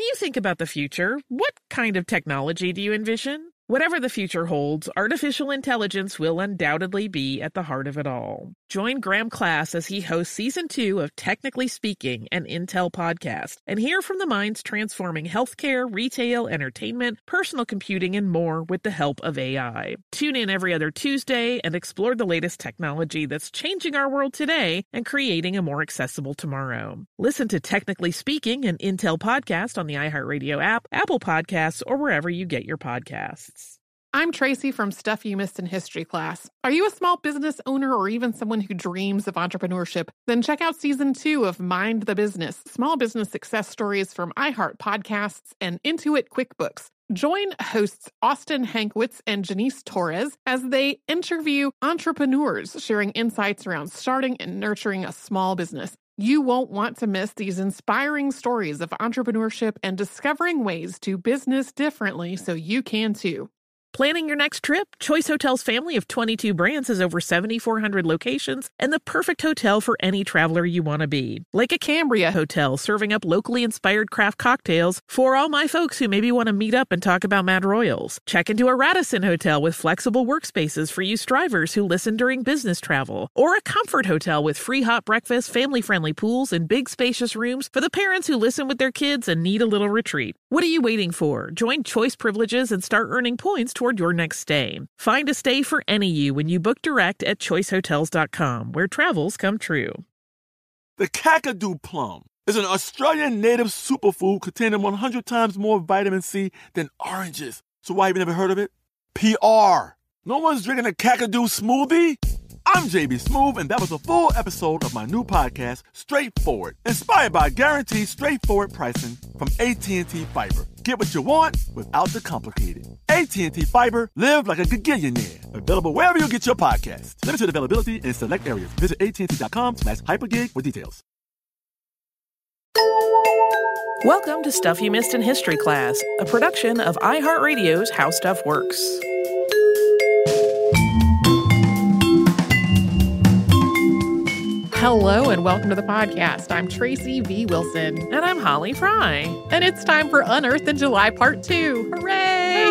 you think about the future, what kind of technology do you envision? Whatever the future holds, artificial intelligence will undoubtedly be at the heart of it all. Join Graham Class as he hosts Season 2 of Technically Speaking, an Intel podcast, and hear from the minds transforming healthcare, retail, entertainment, personal computing, and more with the help of AI. Tune in every other Tuesday and explore the latest technology that's changing our world today and creating a more accessible tomorrow. Listen to Technically Speaking, an Intel podcast on the iHeartRadio app, Apple Podcasts, or wherever you get your podcasts. I'm Tracy from Stuff You Missed in History Class. Are you a small business owner or even someone who dreams of entrepreneurship? Then check out Season 2 of Mind the Business, small business success stories from iHeart Podcasts and Intuit QuickBooks. Join hosts Austin Hankwitz and Janice Torres as they interview entrepreneurs sharing insights around starting and nurturing a small business. You won't want to miss these inspiring stories of entrepreneurship and discovering ways to business differently so you can too. Planning your next trip? Choice Hotels' family of 22 brands has over 7,400 locations and the perfect hotel for any traveler you want to be. Like a Cambria Hotel, serving up locally inspired craft cocktails for all my folks who maybe want to meet up and talk about Mad Royals. Check into a Radisson Hotel with flexible workspaces for you strivers who listen during business travel. Or a Comfort Hotel with free hot breakfast, family-friendly pools, and big spacious rooms for the parents who listen with their kids and need a little retreat. What are you waiting for? Join Choice Privileges and start earning points toward your next stay. Find a stay for any you when you book direct at choicehotels.com, where travels come true. The Kakadu plum is an Australian native superfood containing 100 times more vitamin C than oranges. So why have you never heard of it? PR. No one's drinking a Kakadu smoothie? I'm JB Smoove, and that was a full episode of my new podcast, Straightforward, inspired by guaranteed straightforward pricing from AT&T Fiber. Get what you want without the complicated. AT&T Fiber, live like a gigillionaire. Available wherever you get your podcasts. Limited availability in select areas. Visit AT&T.com/hypergig for details. Welcome to Stuff You Missed in History Class, a production of iHeartRadio's How Stuff Works. Hello and welcome to the podcast. I'm Tracy V. Wilson. And I'm Holly Fry. And it's time for Unearthed in July Part 2. Hooray!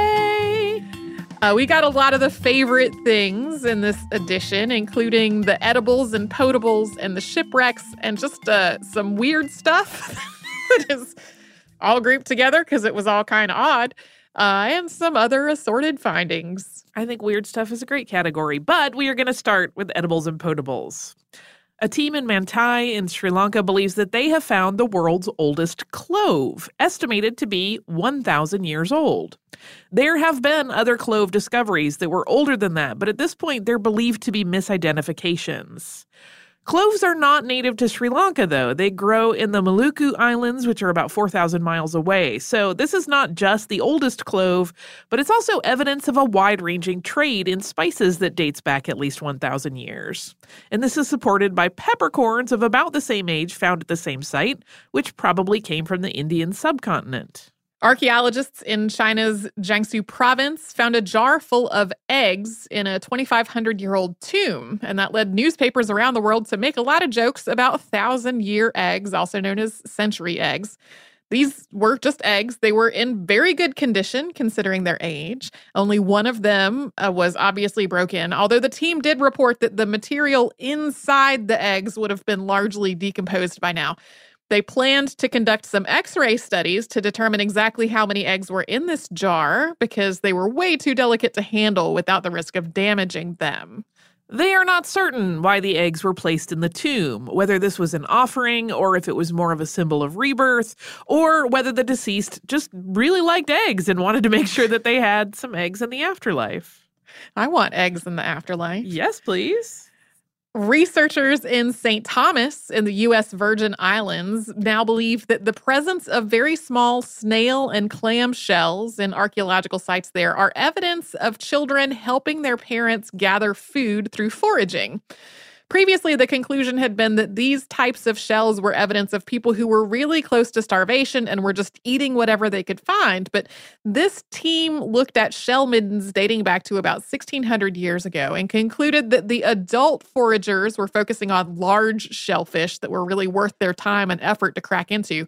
Hooray! We got a lot of the favorite things in this edition, including the edibles and potables and the shipwrecks and just some weird stuff that is all grouped together because it was all kind of odd, and some other assorted findings. I think weird stuff is a great category, but we are going to start with edibles and potables. A team in Mantai in Sri Lanka believes that they have found the world's oldest clove, estimated to be 1,000 years old. There have been other clove discoveries that were older than that, but at this point they're believed to be misidentifications. Cloves are not native to Sri Lanka, though. They grow in the Maluku Islands, which are about 4,000 miles away. So this is not just the oldest clove, but it's also evidence of a wide-ranging trade in spices that dates back at least 1,000 years. And this is supported by peppercorns of about the same age found at the same site, which probably came from the Indian subcontinent. Archaeologists in China's Jiangsu province found a jar full of eggs in a 2,500-year-old tomb, and that led newspapers around the world to make a lot of jokes about 1,000-year eggs, also known as century eggs. These were just eggs. They were in very good condition, considering their age. Only one of them was obviously broken, although the team did report that the material inside the eggs would have been largely decomposed by now. They planned to conduct some X-ray studies to determine exactly how many eggs were in this jar because they were way too delicate to handle without the risk of damaging them. They are not certain why the eggs were placed in the tomb, whether this was an offering or if it was more of a symbol of rebirth, or whether the deceased just really liked eggs and wanted to make sure that they had some eggs in the afterlife. I want eggs in the afterlife. Yes, please. Researchers in St. Thomas in the U.S. Virgin Islands now believe that the presence of very small snail and clam shells in archaeological sites there are evidence of children helping their parents gather food through foraging. Previously, the conclusion had been that these types of shells were evidence of people who were really close to starvation and were just eating whatever they could find. But this team looked at shell middens dating back to about 1,600 years ago and concluded that the adult foragers were focusing on large shellfish that were really worth their time and effort to crack into,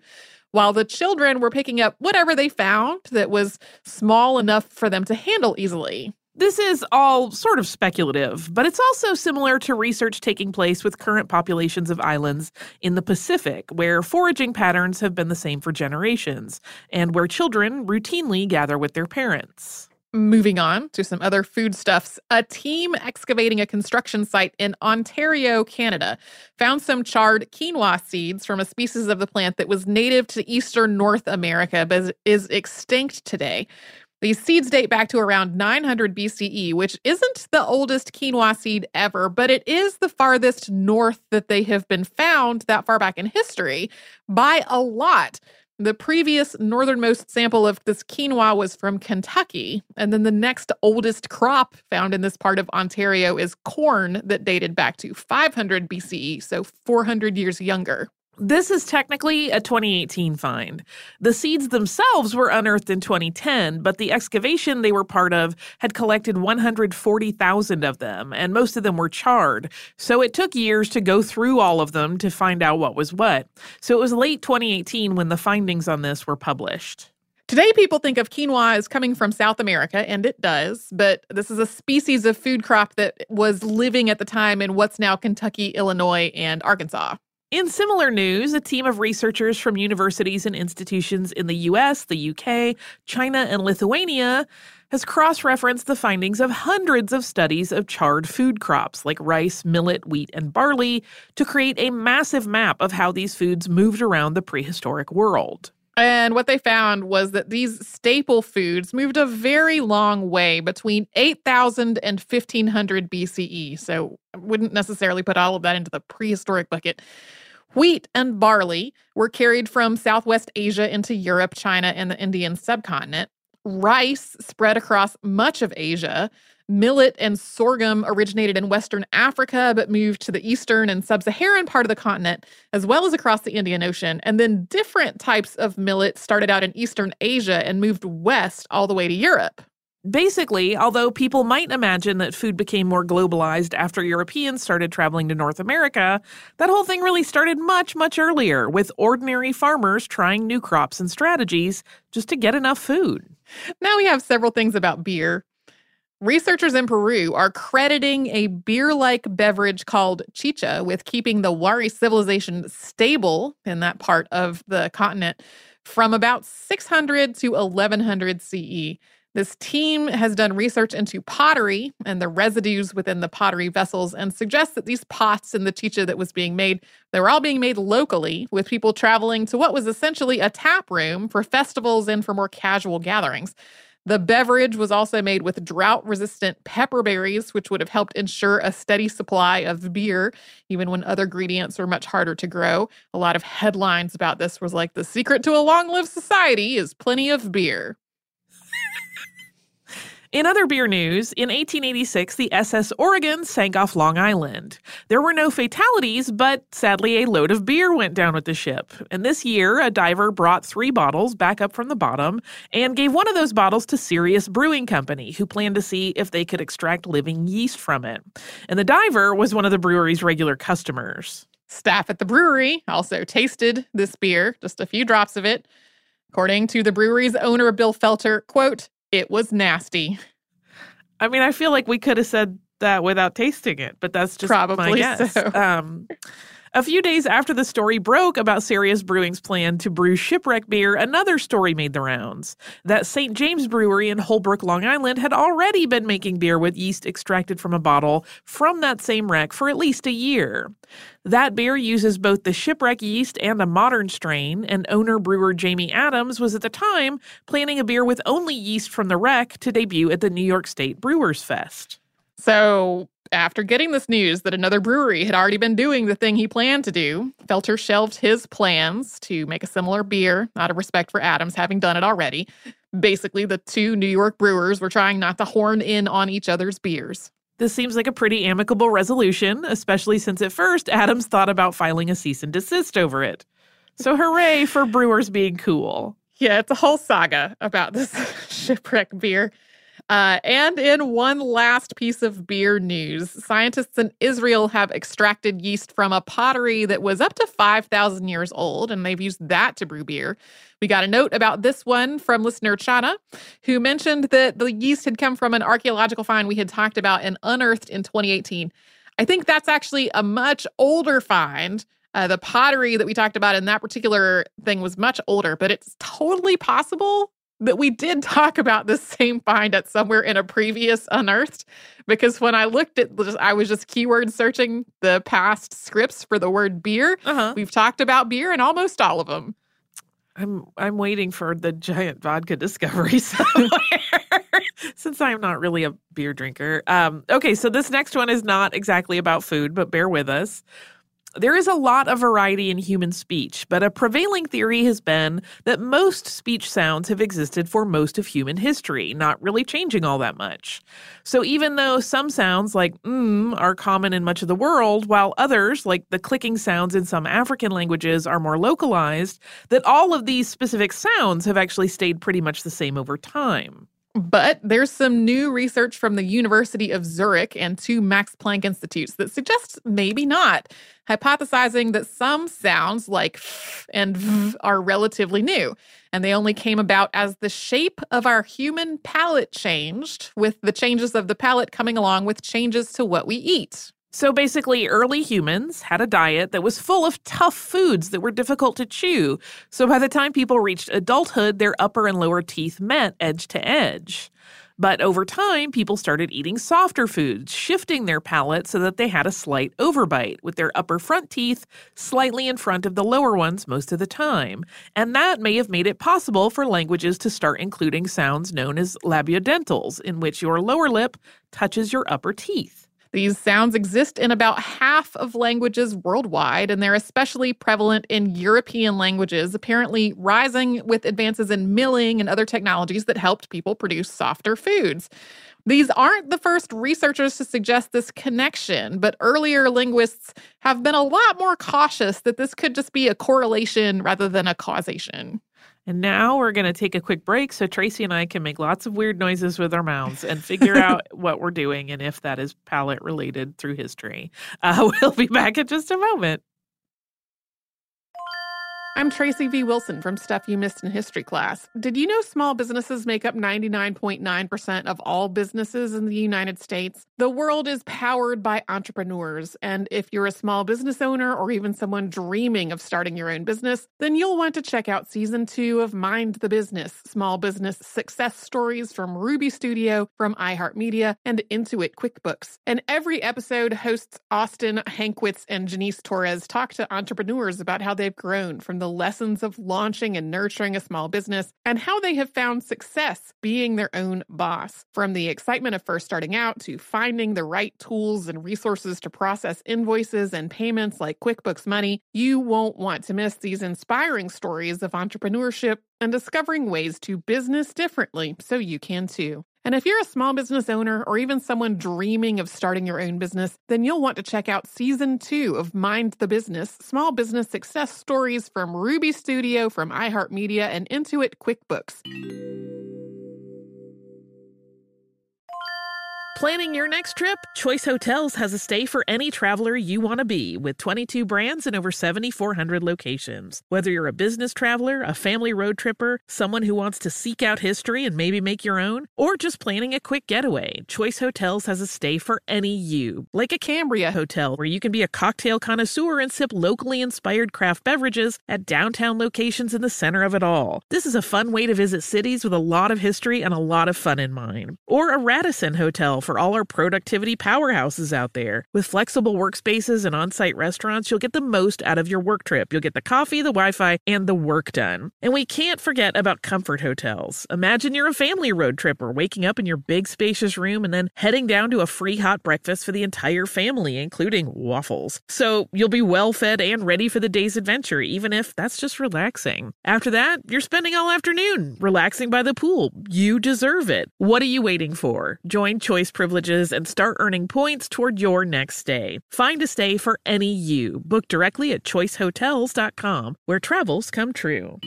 while the children were picking up whatever they found that was small enough for them to handle easily. This is all sort of speculative, but it's also similar to research taking place with current populations of islands in the Pacific, where foraging patterns have been the same for generations, and where children routinely gather with their parents. Moving on to some other foodstuffs, a team excavating a construction site in Ontario, Canada, found some charred quinoa seeds from a species of the plant that was native to eastern North America but is extinct today. These seeds date back to around 900 BCE, which isn't the oldest quinoa seed ever, but it is the farthest north that they have been found that far back in history by a lot. The previous northernmost sample of this quinoa was from Kentucky, and then the next oldest crop found in this part of Ontario is corn that dated back to 500 BCE, so 400 years younger. This is technically a 2018 find. The seeds themselves were unearthed in 2010, but the excavation they were part of had collected 140,000 of them, and most of them were charred. So it took years to go through all of them to find out what was what. So it was late 2018 when the findings on this were published. Today, people think of quinoa as coming from South America, and it does, but this is a species of food crop that was living at the time in what's now Kentucky, Illinois, and Arkansas. In similar news, a team of researchers from universities and institutions in the US, the UK, China, and Lithuania has cross-referenced the findings of hundreds of studies of charred food crops like rice, millet, wheat, and barley to create a massive map of how these foods moved around the prehistoric world. And what they found was that these staple foods moved a very long way between 8,000 and 1,500 BCE. So I wouldn't necessarily put all of that into the prehistoric bucket. Wheat and barley were carried from Southwest Asia into Europe, China, and the Indian subcontinent. Rice spread across much of Asia. Millet and sorghum originated in Western Africa, but moved to the eastern and sub-Saharan part of the continent, as well as across the Indian Ocean. And then different types of millet started out in Eastern Asia and moved west all the way to Europe. Basically, although people might imagine that food became more globalized after Europeans started traveling to North America, that whole thing really started much, much earlier, with ordinary farmers trying new crops and strategies just to get enough food. Now we have several things about beer. Researchers in Peru are crediting a beer-like beverage called chicha with keeping the Wari civilization stable in that part of the continent from about 600 to 1100 CE. This team has done research into pottery and the residues within the pottery vessels and suggests that these pots and the chicha that was being made, they were all being made locally with people traveling to what was essentially a tap room for festivals and for more casual gatherings. The beverage was also made with drought-resistant pepper berries, which would have helped ensure a steady supply of beer, even when other ingredients were much harder to grow. A lot of headlines about this was like, the secret to a long-lived society is plenty of beer. In other beer news, in 1886, the SS Oregon sank off Long Island. There were no fatalities, but sadly, a load of beer went down with the ship. And this year, a diver brought 3 bottles back up from the bottom and gave one of those bottles to Sirius Brewing Company, who planned to see if they could extract living yeast from it. And the diver was one of the brewery's regular customers. Staff at the brewery also tasted this beer, just a few drops of it. According to the brewery's owner, Bill Felter, quote, "It was nasty." I mean, I feel like we could have said that without tasting it, but that's just Probably my guess. so. A few days after the story broke about Sirius Brewing's plan to brew shipwreck beer, another story made the rounds. That St. James Brewery in Holbrook, Long Island had already been making beer with yeast extracted from a bottle from that same wreck for at least a year. That beer uses both the shipwreck yeast and a modern strain, and owner brewer Jamie Adams was at the time planning a beer with only yeast from the wreck to debut at the New York State Brewers Fest. So, after getting this news that another brewery had already been doing the thing he planned to do, Felter shelved his plans to make a similar beer out of respect for Adams having done it already. Basically, the 2 New York brewers were trying not to horn in on each other's beers. This seems like a pretty amicable resolution, especially since at first Adams thought about filing a cease and desist over it. So hooray for brewers being cool. Yeah, it's a whole saga about this shipwreck beer. And in one last piece of beer news, scientists in Israel have extracted yeast from a pottery that was up to 5,000 years old, and they've used that to brew beer. We got a note about this one from listener Chana, who mentioned that the yeast had come from an archaeological find we had talked about and unearthed in 2018. I think that's actually a much older find. The pottery that we talked about in that particular thing was much older, but it's totally possible that we did talk about this same find at somewhere in a previous Unearthed, because when I looked at this, I was just keyword searching the past scripts for the word beer. We've talked about beer in almost all of them. I'm waiting for the giant vodka discovery somewhere since I'm not really a beer drinker. Okay, so this next one is not exactly about food, but bear with us. There is a lot of variety in human speech, but a prevailing theory has been that most speech sounds have existed for most of human history, not really changing all that much. So even though some sounds like are common in much of the world, while others, like the clicking sounds in some African languages, are more localized, that all of these specific sounds have actually stayed pretty much the same over time. But there's some new research from the University of Zurich and 2 Max Planck Institutes that suggests maybe not, hypothesizing that some sounds like f and v are relatively new, and they only came about as the shape of our human palate changed, with the changes of the palate coming along with changes to what we eat. So basically, early humans had a diet that was full of tough foods that were difficult to chew. So by the time people reached adulthood, their upper and lower teeth met edge to edge. But over time, people started eating softer foods, shifting their palate so that they had a slight overbite, with their upper front teeth slightly in front of the lower ones most of the time. And that may have made it possible for languages to start including sounds known as labiodentals, in which your lower lip touches your upper teeth. These sounds exist in about half of languages worldwide, and they're especially prevalent in European languages, apparently rising with advances in milling and other technologies that helped people produce softer foods. These aren't the first researchers to suggest this connection, but earlier linguists have been a lot more cautious that this could just be a correlation rather than a causation. And now we're going to take a quick break so Tracy and I can make lots of weird noises with our mouths and figure out what we're doing and if that is palate related through history. We'll be back in just a moment. I'm Tracy V. Wilson from Stuff You Missed in History class. Did you know small businesses make up 99.9% of all businesses in the United States? The world is powered by entrepreneurs, and if you're a small business owner or even someone dreaming of starting your own business, then you'll want to check out Season 2 of Mind the Business, small business success stories from Ruby Studio, from iHeartMedia, and Intuit QuickBooks. And every episode, hosts Austin Hankwitz and Janice Torres talk to entrepreneurs about how they've grown from the lessons of launching and nurturing a small business and how they have found success being their own boss. From the excitement of first starting out to finding the right tools and resources to process invoices and payments like QuickBooks Money, you won't want to miss these inspiring stories of entrepreneurship and discovering ways to business differently so you can too. And if you're a small business owner or even someone dreaming of starting your own business, then you'll want to check out Season 2 of Mind the Business, small business success stories from Ruby Studio, from iHeartMedia, and Intuit QuickBooks. Planning your next trip? Choice Hotels has a stay for any traveler you want to be, with 22 brands and over 7,400 locations. Whether you're a business traveler, a family road tripper, someone who wants to seek out history and maybe make your own, or just planning a quick getaway, Choice Hotels has a stay for any you. Like a Cambria Hotel, where you can be a cocktail connoisseur and sip locally inspired craft beverages at downtown locations in the center of it all. This is a fun way to visit cities with a lot of history and a lot of fun in mind. Or a Radisson Hotel for all our productivity powerhouses out there. With flexible workspaces and on-site restaurants, you'll get the most out of your work trip. You'll get the coffee, the Wi-Fi, and the work done. And we can't forget about Comfort Hotels. Imagine you're a family road tripper, waking up in your big spacious room and then heading down to a free hot breakfast for the entire family, including waffles. So you'll be well fed and ready for the day's adventure, even if that's just relaxing. After that, you're spending all afternoon relaxing by the pool. You deserve it. What are you waiting for? Join Choice Privileges and start earning points toward your next stay. Find a stay for any you. Book directly at choicehotels.com, where travels come true.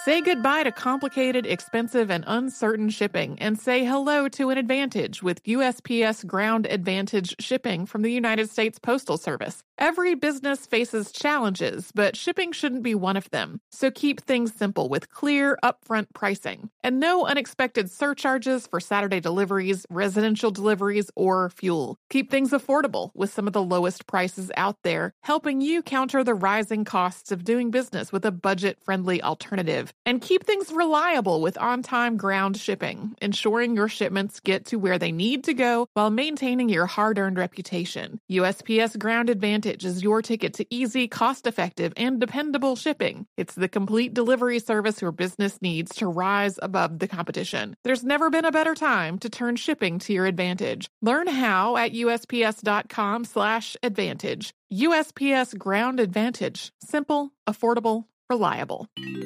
Say goodbye to complicated, expensive, and uncertain shipping and say hello to an advantage with USPS Ground Advantage shipping from the United States Postal Service. Every business faces challenges, but shipping shouldn't be one of them. So keep things simple with clear, upfront pricing. And no unexpected surcharges for Saturday deliveries, residential deliveries, or fuel. Keep things affordable with some of the lowest prices out there, helping you counter the rising costs of doing business with a budget-friendly alternative. And keep things reliable with on-time ground shipping, ensuring your shipments get to where they need to go while maintaining your hard-earned reputation. USPS Ground Advantage is your ticket to easy, cost-effective, and dependable shipping. It's the complete delivery service your business needs to rise above the competition. There's never been a better time to turn shipping to your advantage. Learn how at USPS.com/advantage. USPS Ground Advantage. Simple, affordable, reliable.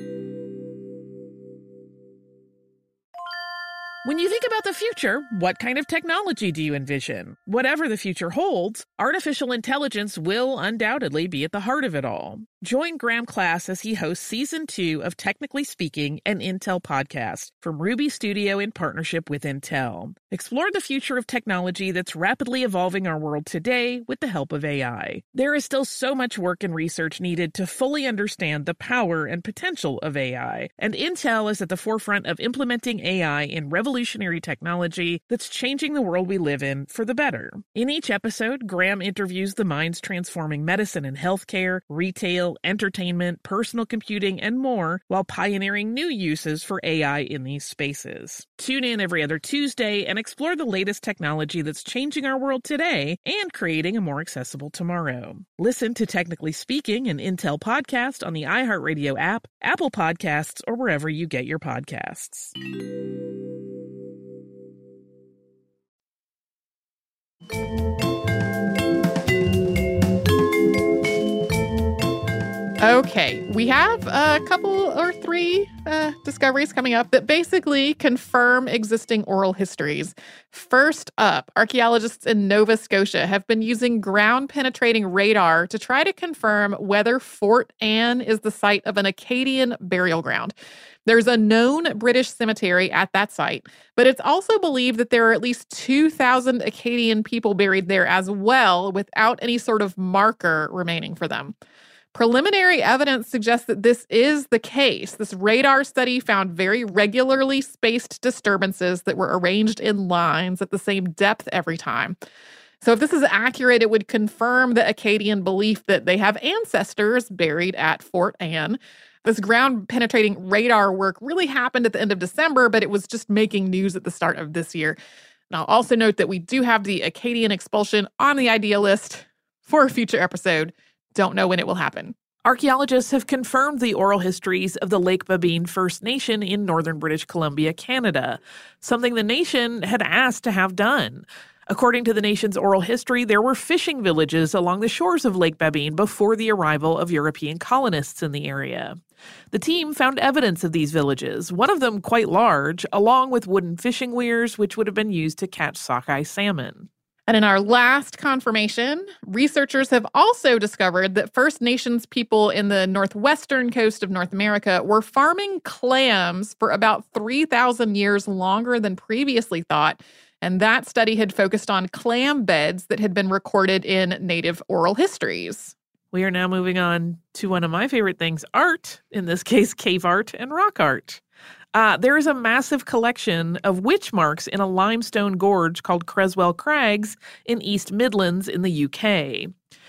When you think about the future, what kind of technology do you envision? Whatever the future holds, artificial intelligence will undoubtedly be at the heart of it all. Join Graham Class as he hosts Season 2 of Technically Speaking, an Intel podcast from Ruby Studio in partnership with Intel. Explore the future of technology that's rapidly evolving our world today with the help of AI. There is still so much work and research needed to fully understand the power and potential of AI, and Intel is at the forefront of implementing AI in revolutionary technology that's changing the world we live in for the better. In each episode, Graham interviews the minds transforming medicine and healthcare, retail, entertainment, personal computing, and more, while pioneering new uses for AI in these spaces. Tune in every other Tuesday and explore the latest technology that's changing our world today and creating a more accessible tomorrow. Listen to Technically Speaking, an Intel podcast on the iHeartRadio app, Apple Podcasts, or wherever you get your podcasts. Okay, we have a couple or three discoveries coming up that basically confirm existing oral histories. First up, archaeologists in Nova Scotia have been using ground-penetrating radar to try to confirm whether Fort Anne is the site of an Acadian burial ground. There's a known British cemetery at that site, but it's also believed that there are at least 2,000 Acadian people buried there as well, without any sort of marker remaining for them. Preliminary evidence suggests that this is the case. This radar study found very regularly spaced disturbances that were arranged in lines at the same depth every time. So if this is accurate, it would confirm the Acadian belief that they have ancestors buried at Fort Anne. This ground-penetrating radar work really happened at the end of December, but it was just making news at the start of this year. And I'll also note that we do have the Acadian expulsion on the idea list for a future episode. Don't know when it will happen. Archaeologists have confirmed the oral histories of the Lake Babine First Nation in northern British Columbia, Canada, something the nation had asked to have done. According to the nation's oral history, there were fishing villages along the shores of Lake Babine before the arrival of European colonists in the area. The team found evidence of these villages, one of them quite large, along with wooden fishing weirs, which would have been used to catch sockeye salmon. And in our last confirmation, researchers have also discovered that First Nations people in the northwestern coast of North America were farming clams for about 3,000 years longer than previously thought. And that study had focused on clam beds that had been recorded in native oral histories. We are now moving on to one of my favorite things, art, in this case, cave art and rock art. There is a massive collection of witch marks in a limestone gorge called Creswell Crags in East Midlands in the UK.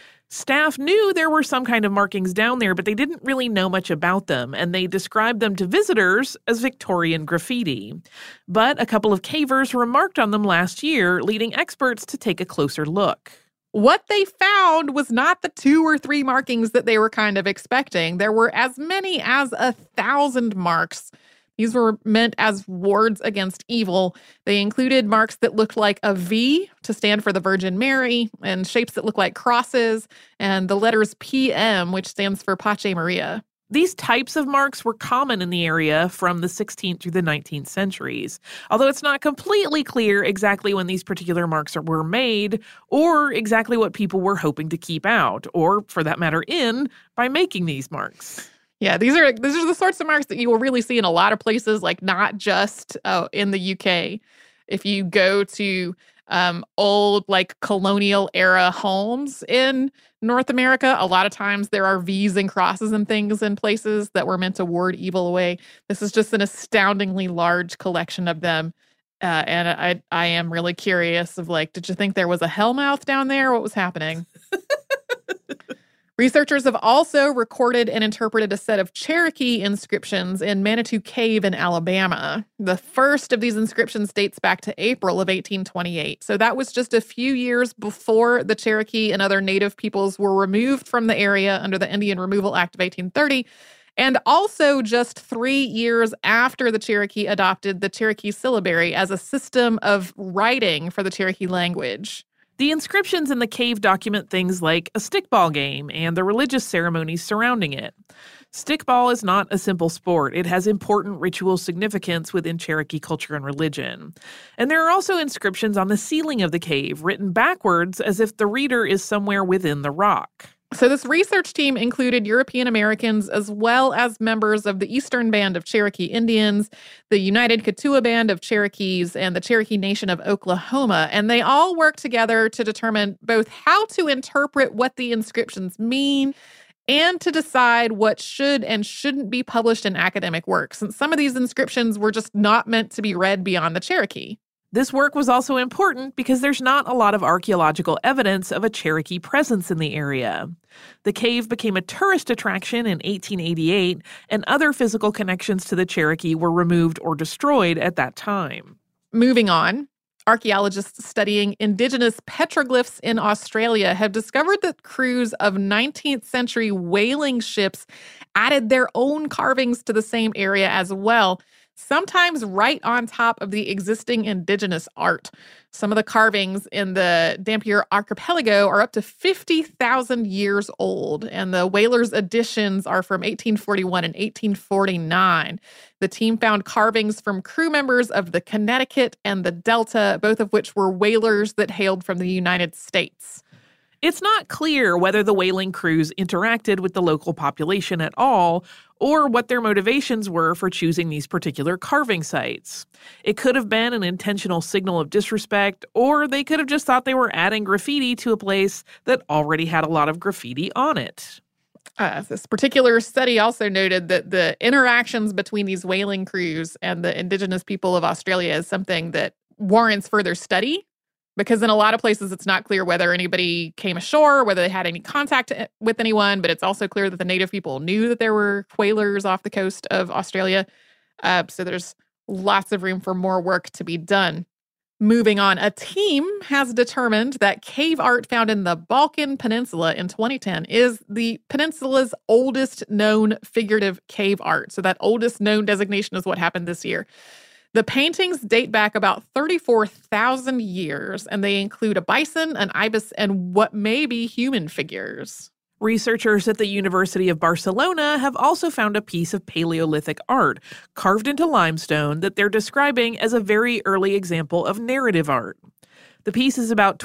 Staff knew there were some kind of markings down there, but they didn't really know much about them, and they described them to visitors as Victorian graffiti. But a couple of cavers remarked on them last year, leading experts to take a closer look. What they found was not the 2 or 3 markings that they were kind of expecting. There were as many as 1,000 marks. These were meant as wards against evil. They included marks that looked like a V to stand for the Virgin Mary, and shapes that look like crosses, and the letters PM, which stands for Pace Maria. These types of marks were common in the area from the 16th through the 19th centuries, although it's not completely clear exactly when these particular marks were made, or exactly what people were hoping to keep out, or, for that matter, in, by making these marks. Yeah, these are the sorts of marks that you will really see in a lot of places, like not just in the UK. If you go to old like colonial era homes in North America, a lot of times there are V's and crosses and things in places that were meant to ward evil away. This is just an astoundingly large collection of them. And I am really curious of like, did you think there was a hellmouth down there? What was happening? Researchers have also recorded and interpreted a set of Cherokee inscriptions in Manitou Cave in Alabama. The first of these inscriptions dates back to April of 1828. So that was just a few years before the Cherokee and other native peoples were removed from the area under the Indian Removal Act of 1830, and also just 3 years after the Cherokee adopted the Cherokee syllabary as a system of writing for the Cherokee language. The inscriptions in the cave document things like a stickball game and the religious ceremonies surrounding it. Stickball is not a simple sport. It has important ritual significance within Cherokee culture and religion. And there are also inscriptions on the ceiling of the cave, written backwards as if the reader is somewhere within the rock. So this research team included European Americans as well as members of the Eastern Band of Cherokee Indians, the United Keetoowah Band of Cherokees, and the Cherokee Nation of Oklahoma. And they all worked together to determine both how to interpret what the inscriptions mean and to decide what should and shouldn't be published in academic works, since some of these inscriptions were just not meant to be read beyond the Cherokee. This work was also important because there's not a lot of archaeological evidence of a Cherokee presence in the area. The cave became a tourist attraction in 1888, and other physical connections to the Cherokee were removed or destroyed at that time. Moving on, archaeologists studying indigenous petroglyphs in Australia have discovered that crews of 19th century whaling ships added their own carvings to the same area as well, sometimes right on top of the existing indigenous art. Some of the carvings in the Dampier Archipelago are up to 50,000 years old, and the whalers' additions are from 1841 and 1849. The team found carvings from crew members of the Connecticut and the Delta, both of which were whalers that hailed from the United States. It's not clear whether the whaling crews interacted with the local population at all, or what their motivations were for choosing these particular carving sites. It could have been an intentional signal of disrespect, or they could have just thought they were adding graffiti to a place that already had a lot of graffiti on it. This particular study also noted that the interactions between these whaling crews and the indigenous people of Australia is something that warrants further study, because in a lot of places it's not clear whether anybody came ashore, whether they had any contact with anyone, but it's also clear that the native people knew that there were whalers off the coast of Australia. So there's lots of room for more work to be done. Moving on, a team has determined that cave art found in the Balkan Peninsula in 2010 is the peninsula's oldest known figurative cave art. So that oldest known designation is what happened this year. The paintings date back about 34,000 years, and they include a bison, an ibis, and what may be human figures. Researchers at the University of Barcelona have also found a piece of Paleolithic art carved into limestone that they're describing as a very early example of narrative art. The piece is about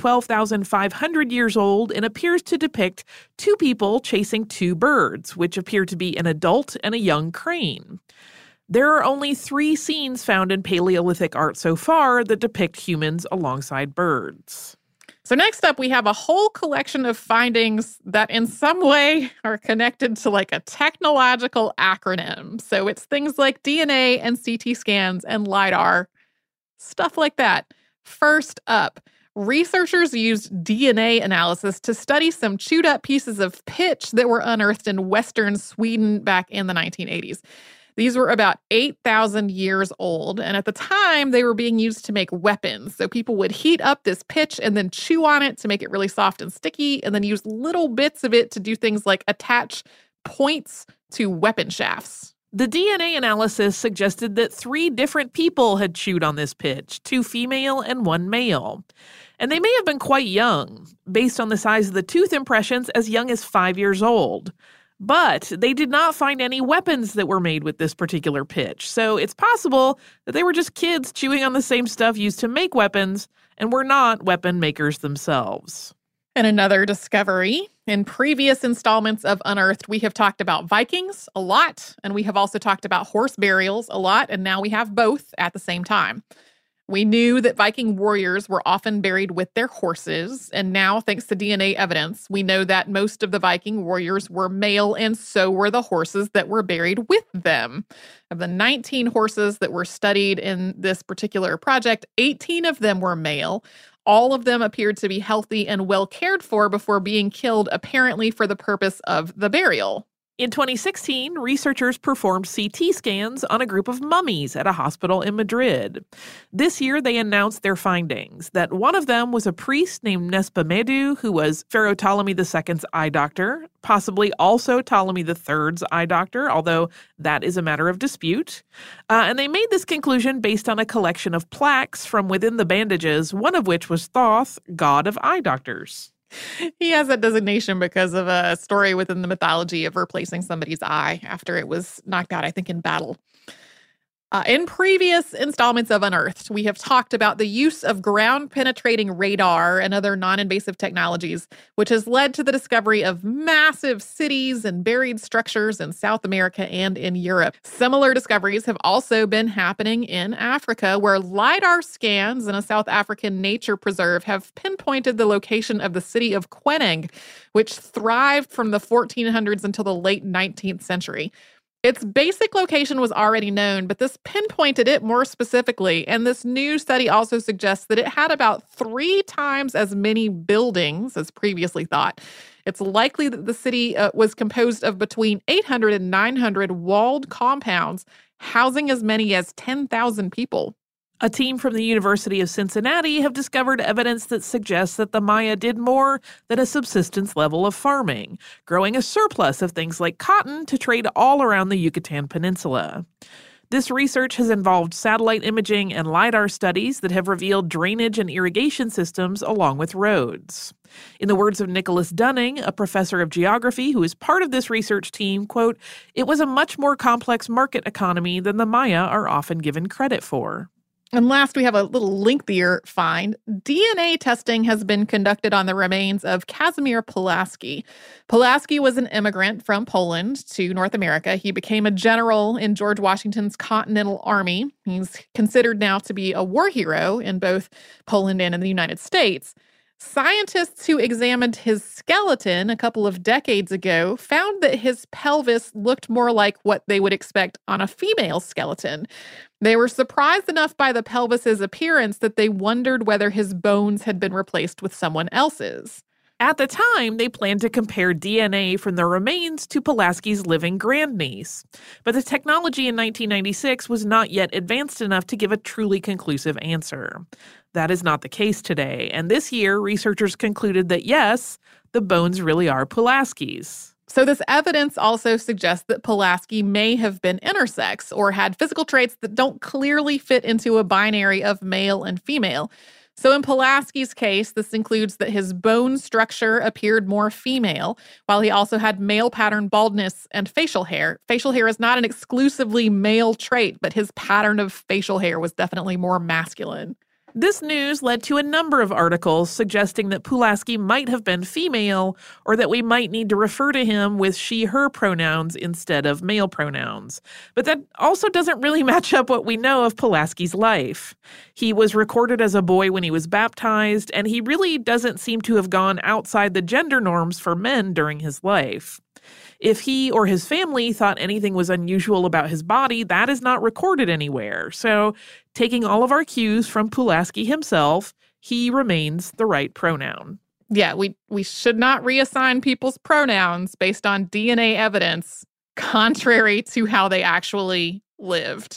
12,500 years old and appears to depict two people chasing two birds, which appear to be an adult and a young crane. There are only 3 scenes found in Paleolithic art so far that depict humans alongside birds. So next up, we have a whole collection of findings that in some way are connected to like a technological acronym. So it's things like DNA and CT scans and LiDAR, stuff like that. First up, researchers used DNA analysis to study some chewed up pieces of pitch that were unearthed in Western Sweden back in the 1980s. These were about 8,000 years old, and at the time, they were being used to make weapons. So people would heat up this pitch and then chew on it to make it really soft and sticky, and then use little bits of it to do things like attach points to weapon shafts. The DNA analysis suggested that 3 different people had chewed on this pitch, 2 female and 1 male. And they may have been quite young, based on the size of the tooth impressions as young as 5 years old. But they did not find any weapons that were made with this particular pitch, so it's possible that they were just kids chewing on the same stuff used to make weapons and were not weapon makers themselves. And another discovery. In previous installments of Unearthed, we have talked about Vikings a lot, and we have also talked about horse burials a lot, and now we have both at the same time. We knew that Viking warriors were often buried with their horses, and now, thanks to DNA evidence, we know that most of the Viking warriors were male, and so were the horses that were buried with them. Of the 19 horses that were studied in this particular project, 18 of them were male. All of them appeared to be healthy and well cared for before being killed, apparently for the purpose of the burial. In 2016, researchers performed CT scans on a group of mummies at a hospital in Madrid. This year, they announced their findings, that one of them was a priest named Nespamedou, who was Pharaoh Ptolemy II's eye doctor, possibly also Ptolemy III's eye doctor, although that is a matter of dispute. And they made this conclusion based on a collection of plaques from within the bandages, one of which was Thoth, god of eye doctors. He has that designation because of a story within the mythology of replacing somebody's eye after it was knocked out, I think, in battle. In previous installments of Unearthed, we have talked about the use of ground-penetrating radar and other non-invasive technologies, which has led to the discovery of massive cities and buried structures in South America and in Europe. Similar discoveries have also been happening in Africa, where LiDAR scans in a South African nature preserve have pinpointed the location of the city of Queneng, which thrived from the 1400s until the late 19th century. Its basic location was already known, but this pinpointed it more specifically, and this new study also suggests that it had about 3 times as many buildings as previously thought. It's likely that the city was composed of between 800 and 900 walled compounds, housing as many as 10,000 people. A team from the University of Cincinnati have discovered evidence that suggests that the Maya did more than a subsistence level of farming, growing a surplus of things like cotton to trade all around the Yucatan Peninsula. This research has involved satellite imaging and LiDAR studies that have revealed drainage and irrigation systems along with roads. In the words of Nicholas Dunning, a professor of geography who is part of this research team, quote, "It was a much more complex market economy than the Maya are often given credit for." And last, we have a little lengthier find. DNA testing has been conducted on the remains of Kazimierz Pulaski. Pulaski was an immigrant from Poland to North America. He became a general in George Washington's Continental Army. He's considered now to be a war hero in both Poland and in the United States. Scientists who examined his skeleton a couple of decades ago found that his pelvis looked more like what they would expect on a female skeleton. They were surprised enough by the pelvis's appearance that they wondered whether his bones had been replaced with someone else's. At the time, they planned to compare DNA from the remains to Pulaski's living grandniece. But the technology in 1996 was not yet advanced enough to give a truly conclusive answer. That is not the case today, and this year, researchers concluded that yes, the bones really are Pulaski's. So this evidence also suggests that Pulaski may have been intersex or had physical traits that don't clearly fit into a binary of male and female. So in Pulaski's case, this includes that his bone structure appeared more female, while he also had male pattern baldness and facial hair. Facial hair is not an exclusively male trait, but his pattern of facial hair was definitely more masculine. This news led to a number of articles suggesting that Pulaski might have been female, or that we might need to refer to him with she/her pronouns instead of male pronouns. But that also doesn't really match up what we know of Pulaski's life. He was recorded as a boy when he was baptized, and he really doesn't seem to have gone outside the gender norms for men during his life. If he or his family thought anything was unusual about his body, that is not recorded anywhere. So, taking all of our cues from Pulaski himself, he remains the right pronoun. Yeah, we should not reassign people's pronouns based on DNA evidence, contrary to how they actually lived.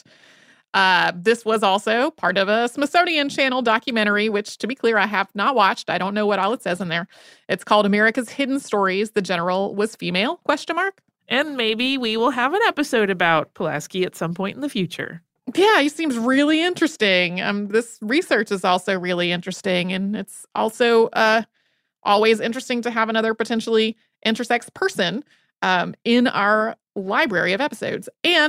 This was also part of a Smithsonian Channel documentary, which, to be clear, I have not watched. I don't know what all it says in there. It's called America's Hidden Stories. The general was female, ? And maybe we will have an episode about Pulaski at some point in the future. Yeah, he seems really interesting. This research is also really interesting, and it's also always interesting to have another potentially intersex person in our library of episodes. And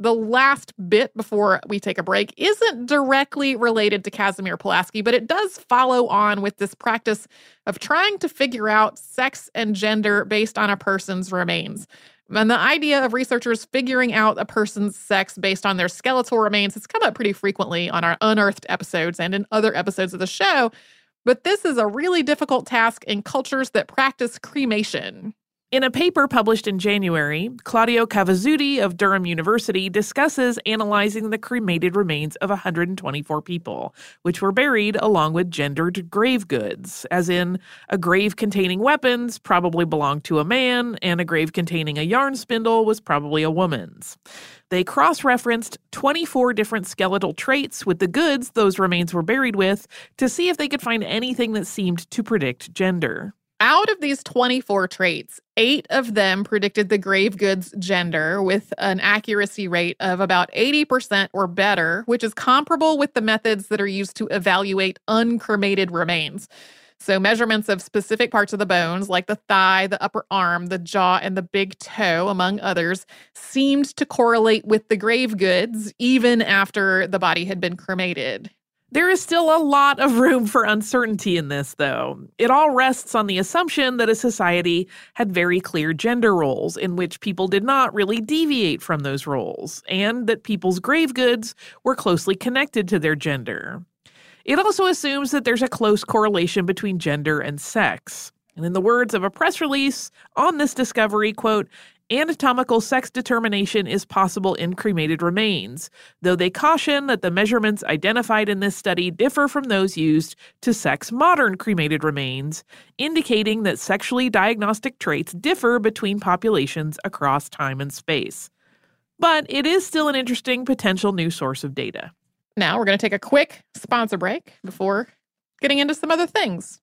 The last bit before we take a break isn't directly related to Casimir Pulaski, but it does follow on with this practice of trying to figure out sex and gender based on a person's remains. And the idea of researchers figuring out a person's sex based on their skeletal remains has come up pretty frequently on our Unearthed episodes and in other episodes of the show. But this is a really difficult task in cultures that practice cremation. In a paper published in January, Claudio Cavazzuti of Durham University discusses analyzing the cremated remains of 124 people, which were buried along with gendered grave goods, as in a grave containing weapons probably belonged to a man, and a grave containing a yarn spindle was probably a woman's. They cross-referenced 24 different skeletal traits with the goods those remains were buried with to see if they could find anything that seemed to predict gender. Out of these 24 traits, 8 of them predicted the grave goods gender with an accuracy rate of about 80% or better, which is comparable with the methods that are used to evaluate uncremated remains. So measurements of specific parts of the bones, like the thigh, the upper arm, the jaw, and the big toe, among others, seemed to correlate with the grave goods even after the body had been cremated. There is still a lot of room for uncertainty in this, though. It all rests on the assumption that a society had very clear gender roles in which people did not really deviate from those roles, and that people's grave goods were closely connected to their gender. It also assumes that there's a close correlation between gender and sex. And in the words of a press release on this discovery, quote, anatomical sex determination is possible in cremated remains, though they caution that the measurements identified in this study differ from those used to sex modern cremated remains, indicating that sexually diagnostic traits differ between populations across time and space. But it is still an interesting potential new source of data. Now we're going to take a quick sponsor break before getting into some other things.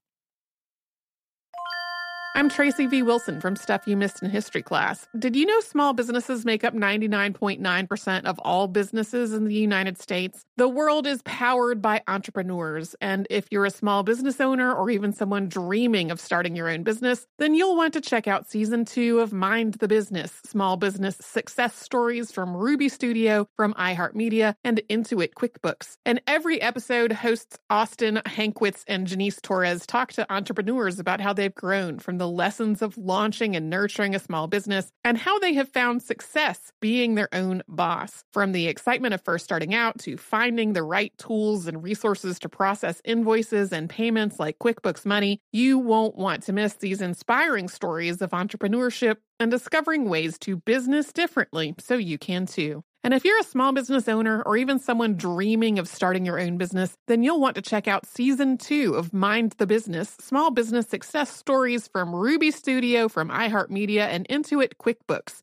I'm Tracy V. Wilson from Stuff You Missed in History Class. Did you know small businesses make up 99.9% of all businesses in the United States? The world is powered by entrepreneurs, and if you're a small business owner or even someone dreaming of starting your own business, then you'll want to check out Season 2 of Mind the Business, Small Business Success Stories from Ruby Studio, from iHeartMedia, and Intuit QuickBooks. And every episode, hosts Austin Hankwitz and Janice Torres talk to entrepreneurs about how they've grown from the lessons of launching and nurturing a small business and how they have found success being their own boss. From the excitement of first starting out to finding the right tools and resources to process invoices and payments like QuickBooks Money, you won't want to miss these inspiring stories of entrepreneurship and discovering ways to business differently so you can too. And if you're a small business owner or even someone dreaming of starting your own business, then you'll want to check out Season 2 of Mind the Business, Small Business Success Stories from Ruby Studio, from iHeartMedia, and Intuit QuickBooks.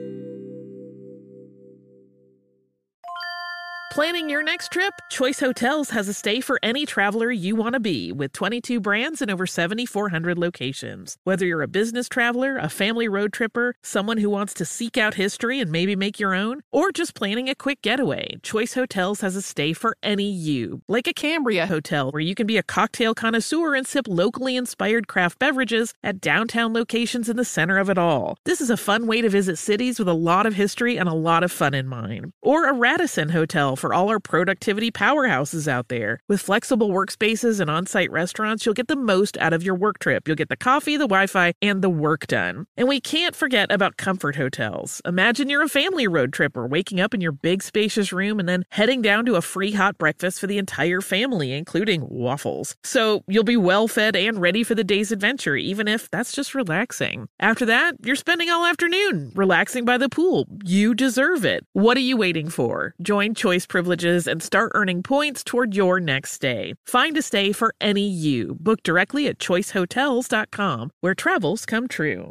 Planning your next trip? Choice Hotels has a stay for any traveler you want to be, with 22 brands and over 7,400 locations. Whether you're a business traveler, a family road tripper, someone who wants to seek out history and maybe make your own, or just planning a quick getaway, Choice Hotels has a stay for any you. Like a Cambria Hotel, where you can be a cocktail connoisseur and sip locally inspired craft beverages at downtown locations in the center of it all. This is a fun way to visit cities with a lot of history and a lot of fun in mind. Or a Radisson Hotel for all our productivity powerhouses out there. With flexible workspaces and on-site restaurants, you'll get the most out of your work trip. You'll get the coffee, the Wi-Fi, and the work done. And we can't forget about Comfort Hotels. Imagine you're a family road tripper, waking up in your big spacious room and then heading down to a free hot breakfast for the entire family, including waffles. So you'll be well fed and ready for the day's adventure, even if that's just relaxing. After that, you're spending all afternoon relaxing by the pool. You deserve it. What are you waiting for? Join Choice Privileges and start earning points toward your next stay. Find a stay for any you. Book directly at choicehotels.com, where travels come true.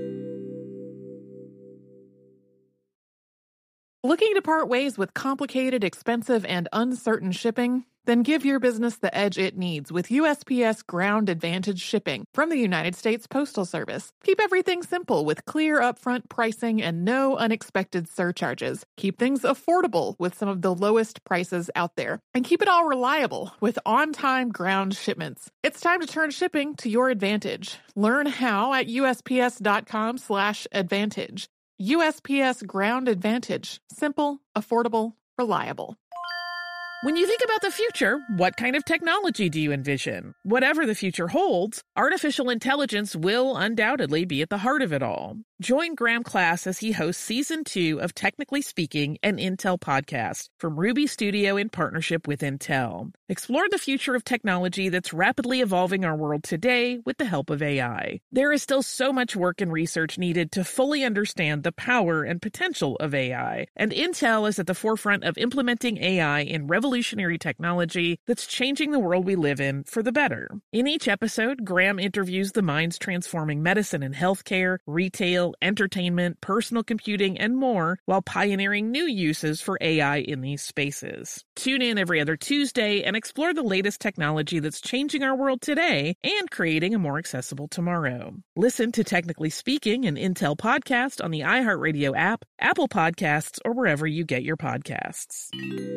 Looking to part ways with complicated, expensive, and uncertain shipping? Then give your business the edge it needs with USPS Ground Advantage shipping from the United States Postal Service. Keep everything simple with clear upfront pricing and no unexpected surcharges. Keep things affordable with some of the lowest prices out there. And keep it all reliable with on-time ground shipments. It's time to turn shipping to your advantage. Learn how at USPS.com/advantage. USPS Ground Advantage. Simple, affordable, reliable. When you think about the future, what kind of technology do you envision? Whatever the future holds, artificial intelligence will undoubtedly be at the heart of it all. Join Graham Class as he hosts Season 2 of Technically Speaking, an Intel podcast from Ruby Studio in partnership with Intel. Explore the future of technology that's rapidly evolving our world today with the help of AI. There is still so much work and research needed to fully understand the power and potential of AI, and Intel is at the forefront of implementing AI in revolutionary technology that's changing the world we live in for the better. In each episode, Graham interviews the minds transforming medicine and healthcare, retail, entertainment, personal computing, and more, while pioneering new uses for AI in these spaces. Tune in every other Tuesday and explore the latest technology that's changing our world today and creating a more accessible tomorrow. Listen to Technically Speaking, an Intel podcast on the iHeartRadio app, Apple Podcasts, or wherever you get your podcasts.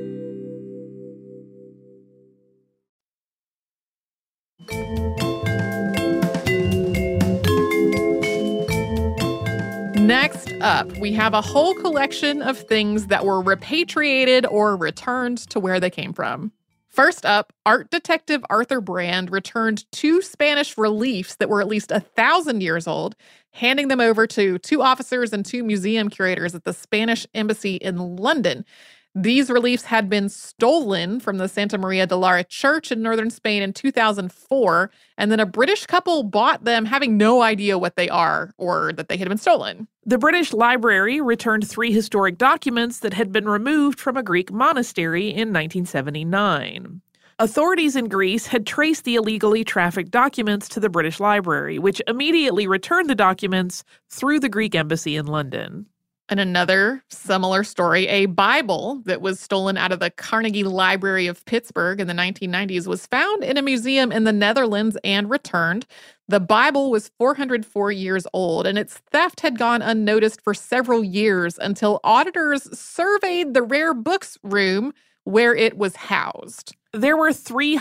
Next up, we have a whole collection of things that were repatriated or returned to where they came from. First up, art detective Arthur Brand returned 2 Spanish reliefs that were at least 1,000 years old, handing them over to 2 officers and 2 museum curators at the Spanish Embassy in London. These reliefs had been stolen from the Santa Maria de Lara Church in northern Spain in 2004, and then a British couple bought them having no idea what they are or that they had been stolen. The British Library returned 3 historic documents that had been removed from a Greek monastery in 1979. Authorities in Greece had traced the illegally trafficked documents to the British Library, which immediately returned the documents through the Greek embassy in London. And another similar story, a Bible that was stolen out of the Carnegie Library of Pittsburgh in the 1990s was found in a museum in the Netherlands and returned. The Bible was 404 years old, and its theft had gone unnoticed for several years until auditors surveyed the rare books room where it was housed. There were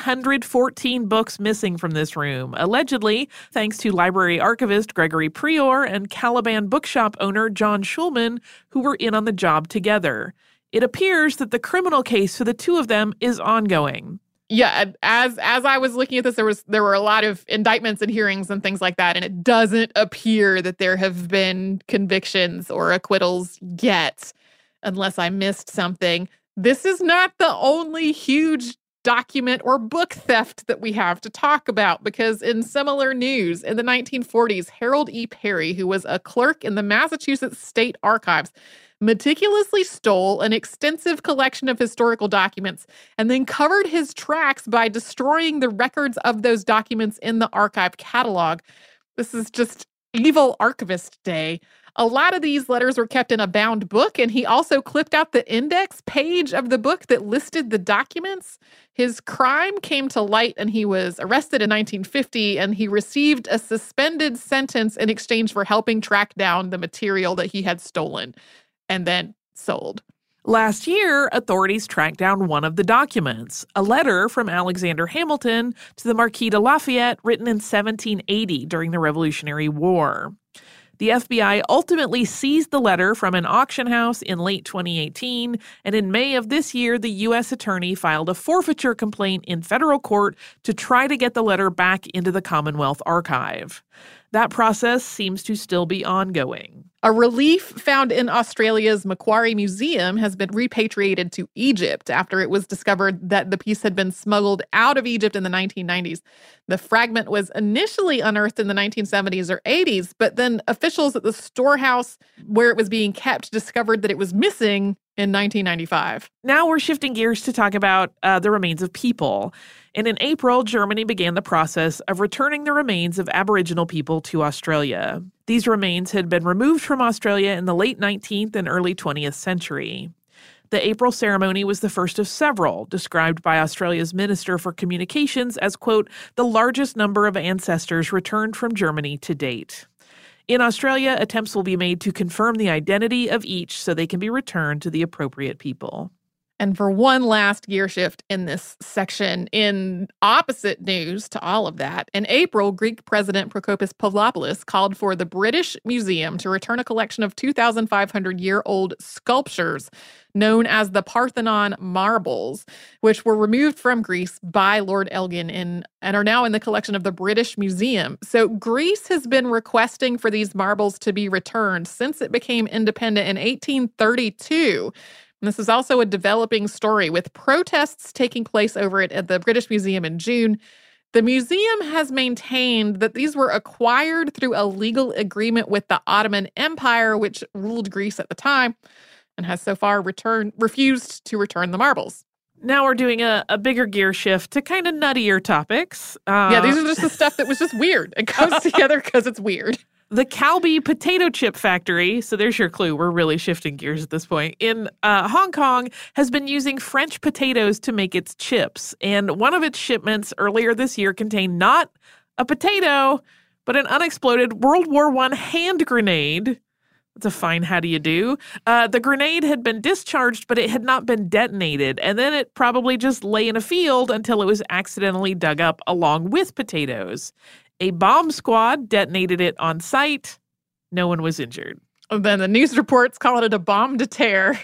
314 books missing from this room, allegedly thanks to library archivist Gregory Prior and Caliban bookshop owner John Schulman, who were in on the job together. It appears that the criminal case for the 2 of them is ongoing. Yeah, as I was looking at this, there were a lot of indictments and hearings and things like that, and it doesn't appear that there have been convictions or acquittals yet, unless I missed something. This is not the only huge document or book theft that we have to talk about, because in similar news, in the 1940s, Harold E. Perry, who was a clerk in the Massachusetts State Archives, meticulously stole an extensive collection of historical documents and then covered his tracks by destroying the records of those documents in the archive catalog. This is just evil archivist day. A lot of these letters were kept in a bound book, and he also clipped out the index page of the book that listed the documents. His crime came to light, and he was arrested in 1950, and he received a suspended sentence in exchange for helping track down the material that he had stolen and then sold. Last year, authorities tracked down one of the documents, a letter from Alexander Hamilton to the Marquis de Lafayette written in 1780 during the Revolutionary War. The FBI ultimately seized the letter from an auction house in late 2018, and in May of this year, the U.S. attorney filed a forfeiture complaint in federal court to try to get the letter back into the Commonwealth Archive. That process seems to still be ongoing. A relief found in Australia's Macquarie Museum has been repatriated to Egypt after it was discovered that the piece had been smuggled out of Egypt in the 1990s. The fragment was initially unearthed in the 1970s or 80s, but then officials at the storehouse where it was being kept discovered that it was missing in 1995. Now we're shifting gears to talk about the remains of people. And in April, Germany began the process of returning the remains of Aboriginal people to Australia. These remains had been removed from Australia in the late 19th and early 20th century. The April ceremony was the first of several, described by Australia's Minister for Communications as, quote, the largest number of ancestors returned from Germany to date. In Australia, attempts will be made to confirm the identity of each so they can be returned to the appropriate people. And for one last gear shift in this section, in opposite news to all of that, in April, Greek President Prokopis Pavlopoulos called for the British Museum to return a collection of 2,500-year-old sculptures known as the Parthenon marbles, which were removed from Greece by Lord Elgin and are now in the collection of the British Museum. So Greece has been requesting for these marbles to be returned since it became independent in 1832. And this is also a developing story with protests taking place over it at the British Museum in June. The museum has maintained that these were acquired through a legal agreement with the Ottoman Empire, which ruled Greece at the time, and has so far refused to return the marbles. Now we're doing a bigger gear shift to kind of nuttier topics. Yeah, these are just the stuff that was just weird. It comes together because it's weird. The Calbee potato chip factory, so there's your clue, we're really shifting gears at this point, in Hong Kong has been using French potatoes to make its chips. And one of its shipments earlier this year contained not a potato, but an unexploded World War I hand grenade. That's a fine how do you do. The grenade had been discharged, but it had not been detonated. And then it probably just lay in a field until it was accidentally dug up along with potatoes. A bomb squad detonated it on site. No one was injured. And then the news reports called it a bombe de terre,